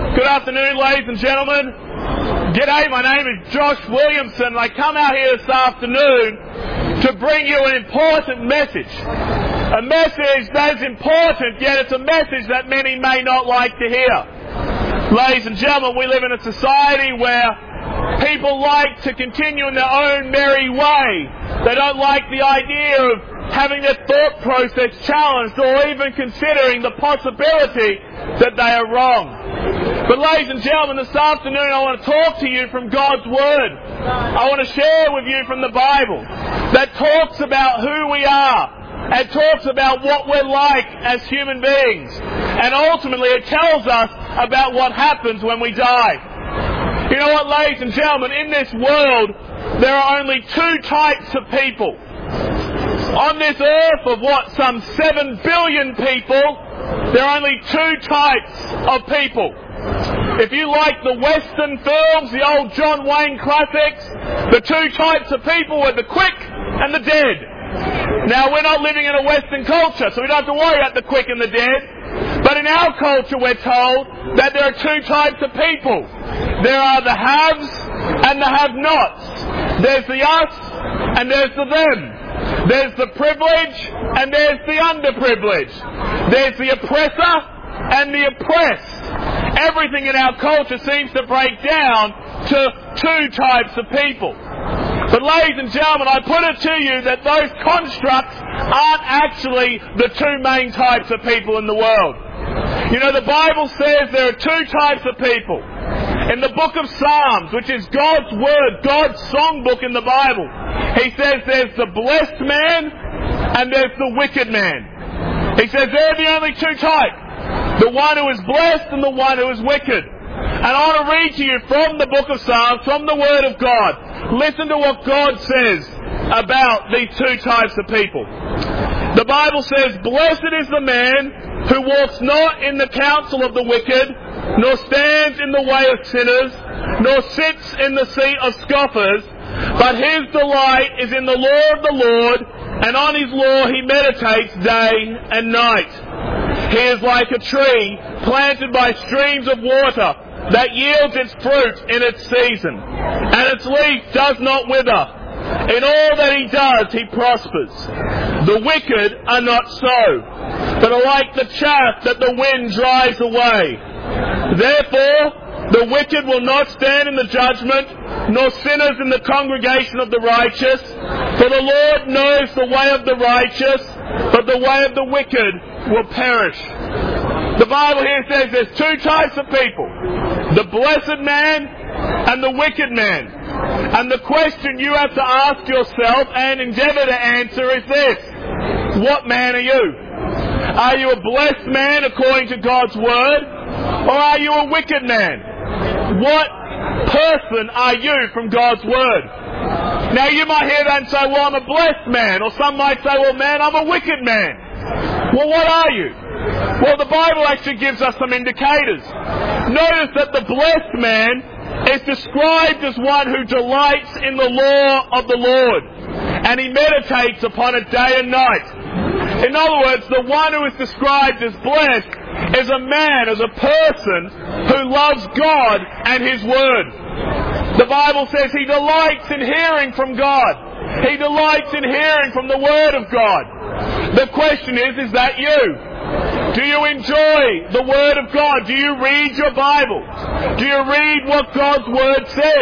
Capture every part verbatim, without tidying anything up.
Good afternoon, ladies and gentlemen. G'day, my name is Josh Williamson, and I come out here this afternoon to bring you an important message. A message that is important, yet it's a message that many may not like to hear. Ladies and gentlemen, we live in a society where people like to continue in their own merry way. They don't like the idea of having their thought process challenged or even considering the possibility that they are wrong. But ladies and gentlemen, this afternoon I want to talk to you from God's Word. I want to share with you from the Bible that talks about who we are and talks about what we're like as human beings. And ultimately it tells us about what happens when we die. You know what, ladies and gentlemen, in this world there are only two types of people. On this earth of what, some seven billion people, there are only two types of people. If you like the Western films, the old John Wayne classics, the two types of people were the quick and the dead. Now, we're not living in a Western culture, so we don't have to worry about the quick and the dead. But in our culture, we're told that there are two types of people. There are the haves and the have-nots. There's the us and there's the them. There's the privileged and there's the underprivileged. There's the oppressor and the oppressed. Everything in our culture seems to break down to two types of people. But ladies and gentlemen, I put it to you that those constructs aren't actually the two main types of people in the world. You know, the Bible says there are two types of people. In the book of Psalms, which is God's Word, God's songbook in the Bible, He says there's the blessed man and there's the wicked man. He says they're the only two types. The one who is blessed and the one who is wicked. And I want to read to you from the book of Psalms, from the Word of God. Listen to what God says about these two types of people. The Bible says, "Blessed is the man who walks not in the counsel of the wicked, nor stands in the way of sinners, nor sits in the seat of scoffers, but his delight is in the law of the Lord, and on his law he meditates day and night. He is like a tree planted by streams of water, that yields its fruit in its season, and its leaf does not wither. In all that he does, he prospers. The wicked are not so, but are like the chaff that the wind drives away. Therefore, the wicked will not stand in the judgment, nor sinners in the congregation of the righteous. For the Lord knows the way of the righteous, but the way of the wicked will perish." The Bible here says there's two types of people. The blessed man and the wicked man. And the question you have to ask yourself and endeavour to answer is this: what man are you? Are you a blessed man according to God's Word? Or are you a wicked man? What person are you from God's Word? Now you might hear that and say, well, I'm a blessed man. Or some might say, well, man, I'm a wicked man. Well, what are you? Well, the Bible actually gives us some indicators. Notice that the blessed man is described as one who delights in the law of the Lord, and he meditates upon it day and night. In other words, the one who is described as blessed is a man, as a person who loves God and His Word. The Bible says he delights in hearing from God. He delights in hearing from the Word of God. The question is, is that you? Do you enjoy the Word of God? Do you read your Bible? Do you read what God's Word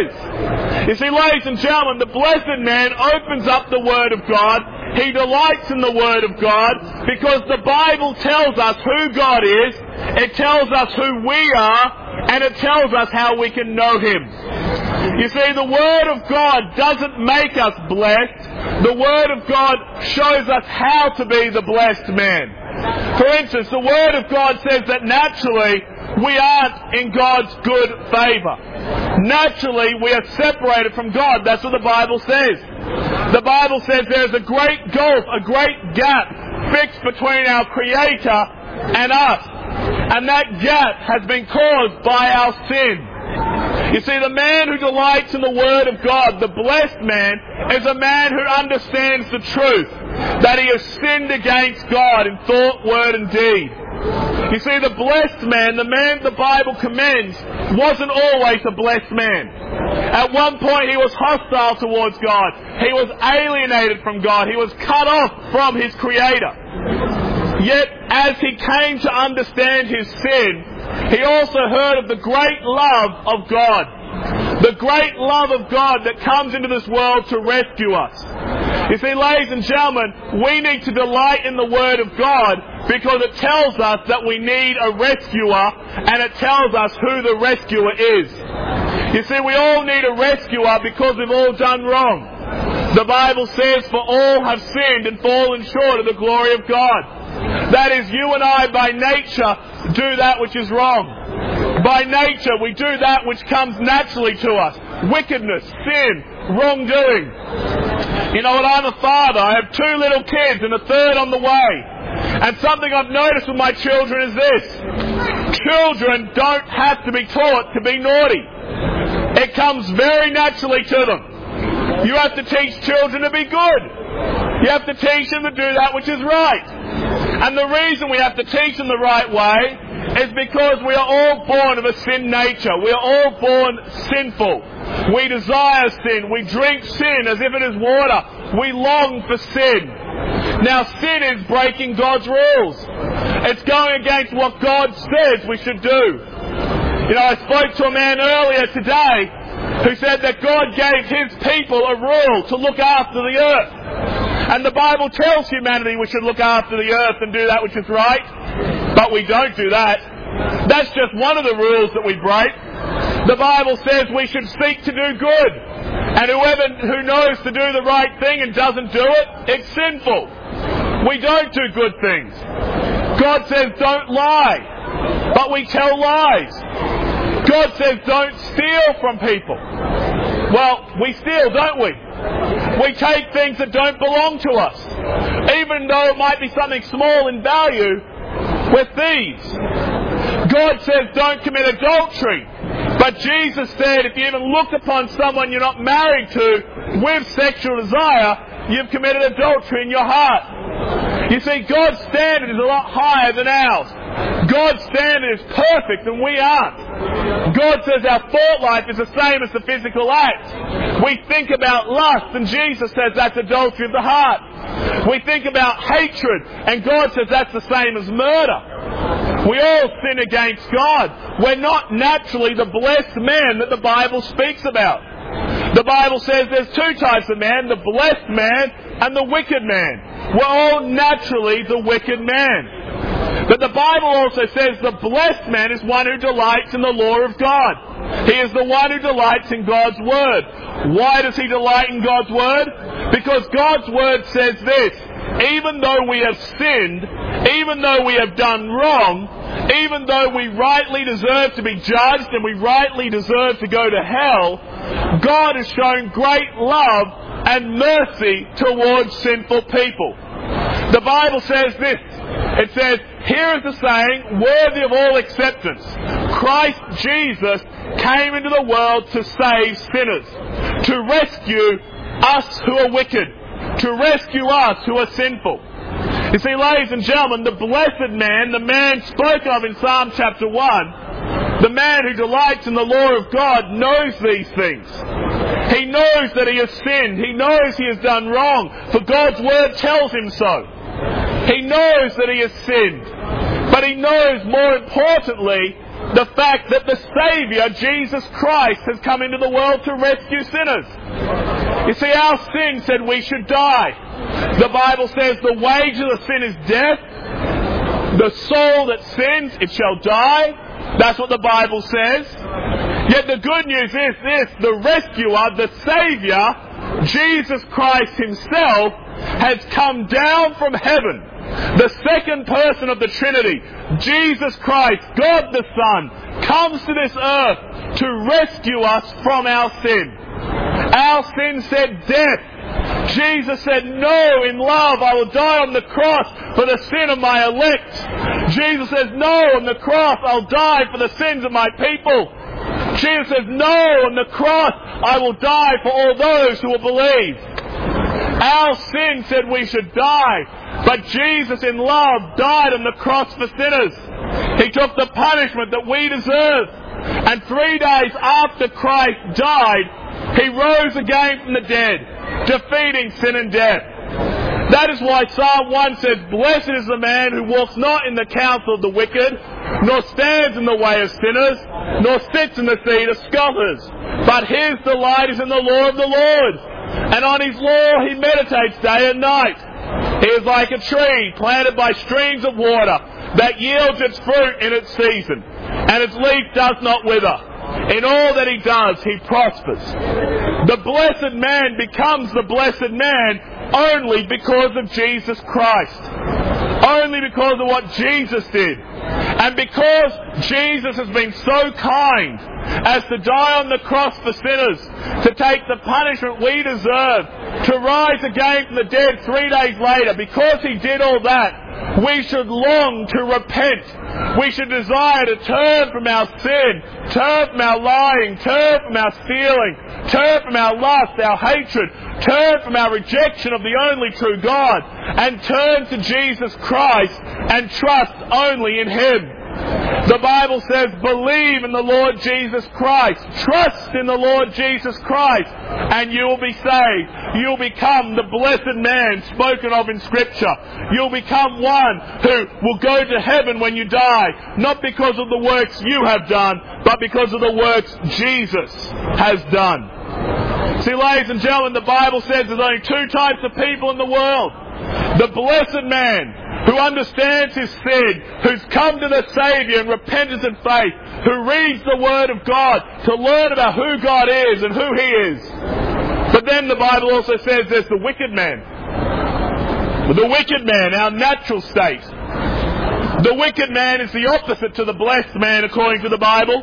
says? You see, ladies and gentlemen, the blessed man opens up the Word of God. He delights in the Word of God because the Bible tells us who God is, it tells us who we are, and it tells us how we can know Him. You see, the Word of God doesn't make us blessed. The Word of God shows us how to be the blessed man. For instance, the Word of God says that naturally we aren't in God's good favour. Naturally we are separated from God. That's what the Bible says. The Bible says there's a great gulf, a great gap fixed between our Creator and us. And that gap has been caused by our sin. You see, the man who delights in the Word of God, the blessed man, is a man who understands the truth, that he has sinned against God in thought, word and deed. You see, the blessed man, the man the Bible commends, wasn't always a blessed man. At one point he was hostile towards God. He was alienated from God. He was cut off from his Creator. Yet, as he came to understand his sin, he also heard of the great love of God. The great love of God that comes into this world to rescue us. You see, ladies and gentlemen, we need to delight in the Word of God because it tells us that we need a rescuer, and it tells us who the rescuer is. You see, we all need a rescuer because we've all done wrong. The Bible says, for all have sinned and fallen short of the glory of God. That is, you and I by nature do that which is wrong. By nature we do that which comes naturally to us. Wickedness, sin, wrongdoing. You know what, I'm a father. I have two little kids and a third on the way. And something I've noticed with my children is this. Children don't have to be taught to be naughty. It comes very naturally to them. You have to teach children to be good. You have to teach them to do that which is right. And the reason we have to teach them the right way is because we are all born of a sin nature. We are all born sinful. We desire sin. We drink sin as if it is water. We long for sin. Now, sin is breaking God's rules. It's going against what God says we should do. You know, I spoke to a man earlier today who said that God gave his people a rule to look after the earth. And the Bible tells humanity we should look after the earth and do that which is right. But we don't do that. That's just one of the rules that we break. The Bible says we should seek to do good. And whoever who knows to do the right thing and doesn't do it, it's sinful. We don't do good things. God says don't lie, but we tell lies. God says don't steal from people. Well, we steal, don't we? We take things that don't belong to us. Even though it might be something small in value, we're thieves. God says don't commit adultery. But Jesus said if you even look upon someone you're not married to with sexual desire, you've committed adultery in your heart. You see, God's standard is a lot higher than ours. God's standard is perfect and we aren't. God says our thought life is the same as the physical act. We think about lust and Jesus says that's adultery of the heart. We think about hatred and God says that's the same as murder. We all sin against God. We're not naturally the blessed man that the Bible speaks about. The Bible says there's two types of man, the blessed man and the wicked man. We're all naturally the wicked man. But the Bible also says the blessed man is one who delights in the law of God. He is the one who delights in God's Word. Why does he delight in God's Word? Because God's Word says this: even though we have sinned, even though we have done wrong, even though we rightly deserve to be judged and we rightly deserve to go to hell, God has shown great love and mercy towards sinful people. The Bible says this. It says, here is the saying, worthy of all acceptance. Christ Jesus came into the world to save sinners, to rescue us who are wicked, to rescue us who are sinful. You see, ladies and gentlemen, the blessed man, the man spoken of in Psalm chapter one, the man who delights in the law of God, knows these things. He knows that he has sinned. He knows he has done wrong, for God's Word tells him so. He knows that he has sinned. But he knows, more importantly, the fact that the Saviour, Jesus Christ, has come into the world to rescue sinners. You see, our sin said we should die. The Bible says the wages of sin is death. The soul that sins, it shall die. That's what the Bible says. Yet the good news is this: the rescuer, the Saviour, Jesus Christ himself, has come down from heaven. The second person of the Trinity, Jesus Christ, God the Son, comes to this earth to rescue us from our sin. Our sin said death. Jesus said, no, in love I will die on the cross for the sin of my elect. Jesus says, no, on the cross I'll die for the sins of my people. Jesus says, no, on the cross I will die for all those who will believe. Our sin said we should die, but Jesus in love died on the cross for sinners. He took the punishment that we deserve. And three days after Christ died, He rose again from the dead, defeating sin and death. That is why Psalm one says, "Blessed is the man who walks not in the counsel of the wicked, nor stands in the way of sinners, nor sits in the seat of scoffers. But his delight is in the law of the Lord, and on His law he meditates day and night. He is like a tree planted by streams of water, that yields its fruit in its season, and its leaf does not wither. In all that he does, he prospers." The blessed man becomes the blessed man only because of Jesus Christ. Only because of what Jesus did. And because Jesus has been so kind as to die on the cross for sinners, to take the punishment we deserve, to rise again from the dead three days later, because He did all that, we should long to repent. We should desire to turn from our sin, turn from our lying, turn from our stealing, turn from our lust, our hatred, turn from our rejection of the only true God, and turn to Jesus Christ and trust only in Him. The Bible says, believe in the Lord Jesus Christ. Trust in the Lord Jesus Christ, and you will be saved. You'll become the blessed man spoken of in Scripture. You'll become one who will go to heaven when you die, not because of the works you have done, but because of the works Jesus has done. See, ladies and gentlemen, the Bible says there's only two types of people in the world. The blessed man, who understands his sin, who's come to the Saviour in repentance and faith, who reads the Word of God to learn about who God is and who He is. But then the Bible also says there's the wicked man. The wicked man, our natural state. The wicked man is the opposite to the blessed man according to the Bible.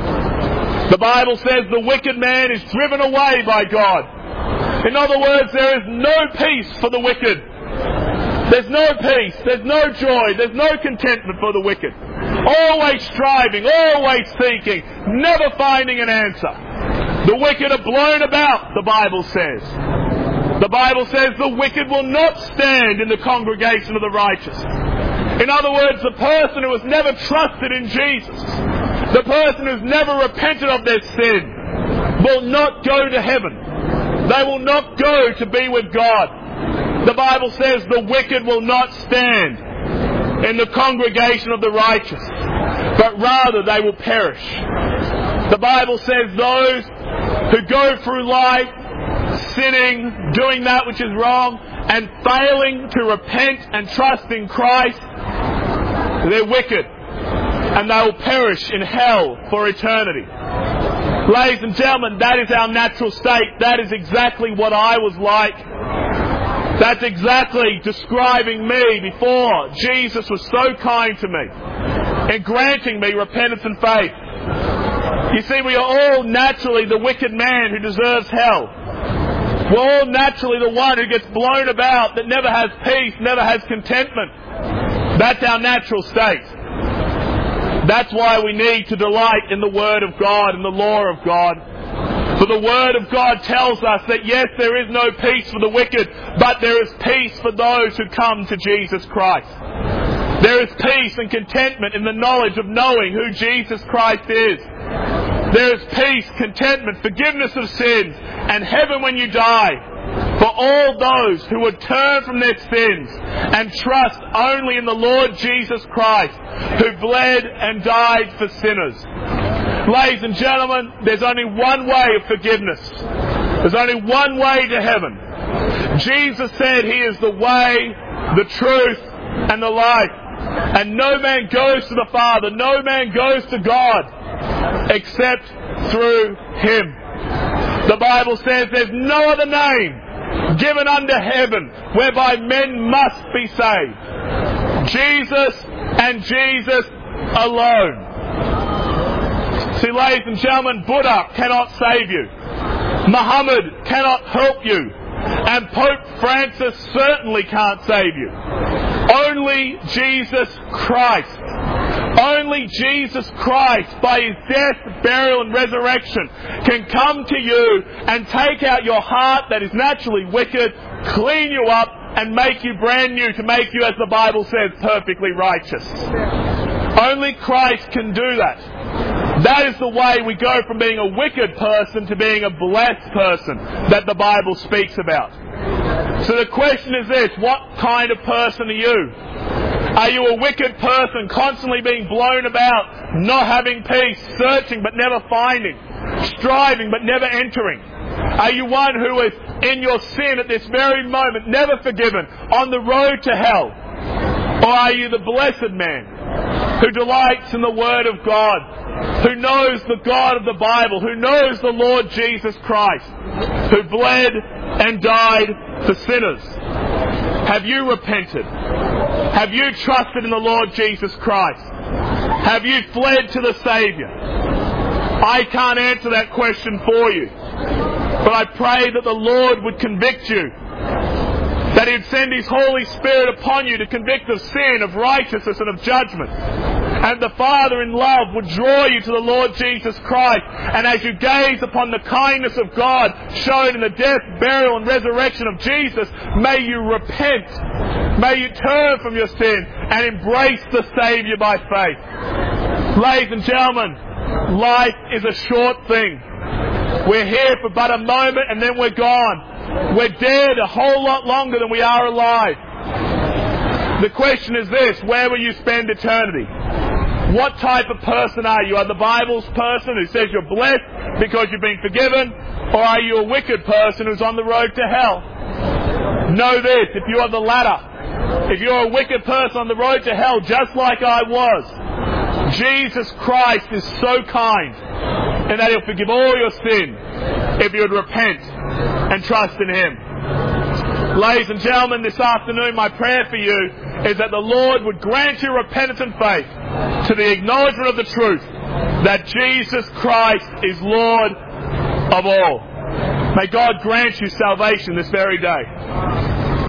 The Bible says the wicked man is driven away by God. In other words, there is no peace for the wicked. There's no peace, there's no joy, there's no contentment for the wicked. Always striving, always seeking, never finding an answer. The wicked are blown about, the Bible says. The Bible says the wicked will not stand in the congregation of the righteous. In other words, the person who has never trusted in Jesus, the person who's never repented of their sin, will not go to heaven. They will not go to be with God. The Bible says the wicked will not stand in the congregation of the righteous, but rather they will perish. The Bible says those who go through life sinning, doing that which is wrong, and failing to repent and trust in Christ, they're wicked, and they will perish in hell for eternity. Ladies and gentlemen, that is our natural state. That is exactly what I was like. That's exactly describing me before Jesus was so kind to me in granting me repentance and faith. You see, we are all naturally the wicked man who deserves hell. We're all naturally the one who gets blown about, that never has peace, never has contentment. That's our natural state. That's why we need to delight in the Word of God and the law of God. For the Word of God tells us that yes, there is no peace for the wicked, but there is peace for those who come to Jesus Christ. There is peace and contentment in the knowledge of knowing who Jesus Christ is. There is peace, contentment, forgiveness of sins, and heaven when you die for all those who would turn from their sins and trust only in the Lord Jesus Christ, who bled and died for sinners. Ladies and gentlemen, there's only one way of forgiveness. There's only one way to heaven. Jesus said He is the way, the truth, and the life. And no man goes to the Father, no man goes to God, except through Him. The Bible says there's no other name given under heaven whereby men must be saved. Jesus and Jesus alone. See, ladies and gentlemen, Buddha cannot save you. Muhammad cannot help you. And Pope Francis certainly can't save you. Only Jesus Christ. Only Jesus Christ, by His death, burial and resurrection, can come to you and take out your heart that is naturally wicked, clean you up, and make you brand new, to make you, as the Bible says, perfectly righteous. Only Christ can do that. That is the way we go from being a wicked person to being a blessed person that the Bible speaks about. So the question is this: what kind of person are you? Are you a wicked person, constantly being blown about, not having peace, searching but never finding, striving but never entering? Are you one who is in your sin at this very moment, never forgiven, on the road to hell? Or are you the blessed man who delights in the Word of God, who knows the God of the Bible, who knows the Lord Jesus Christ, who bled and died for sinners? Have you repented? Have you trusted in the Lord Jesus Christ? Have you fled to the Saviour? I can't answer that question for you, but I pray that the Lord would convict you, that He'd send His Holy Spirit upon you to convict of sin, of righteousness and of judgment. And the Father in love would draw you to the Lord Jesus Christ. And as you gaze upon the kindness of God shown in the death, burial and resurrection of Jesus, may you repent. May you turn from your sin and embrace the Saviour by faith. Ladies and gentlemen, life is a short thing. We're here for but a moment and then we're gone. We're dead a whole lot longer than we are alive. The question is this: where will you spend eternity? What type of person are you? Are the Bible's person who says you're blessed because you've been forgiven? Or are you a wicked person who's on the road to hell? Know this: if you are the latter, if you're a wicked person on the road to hell, just like I was, Jesus Christ is so kind in that He'll forgive all your sin if you would repent and trust in Him. Ladies and gentlemen, this afternoon my prayer for you is that the Lord would grant you repentance and faith to the acknowledgement of the truth that Jesus Christ is Lord of all. May God grant you salvation this very day.